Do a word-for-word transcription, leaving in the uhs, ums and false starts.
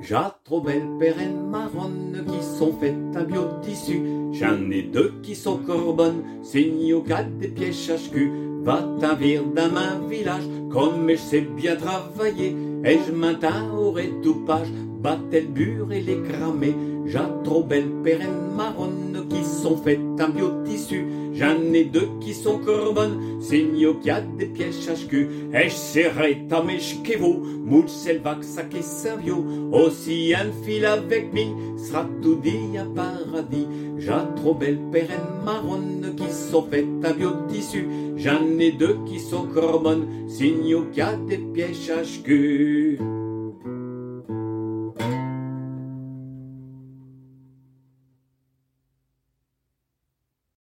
J'ai trop belles pérennes marronnes qui sont faites en biotissu. J'en ai deux qui sont corbonnes, signe au cas des pièges à cul. Va t'en vir dans ma village, comme je sais bien travailler. Et je m'entends au rétoupage, battre le bur et les cramer. J'ai trop belles pérennes marronnes qui sont faites en biotissu. J'en ai deux qui sont corbonnes, signe au cas des pièges à cul. Et je serai ta mèche que vous, mouche selvac sac et savio. Aussi un fil avec mi, sera tout dit à paradis. J'ai trop belles pérennes marronnes qui sont faites en biotissu. J'en ai deux qui sont corbonnes, signe au cas des pièges à cul.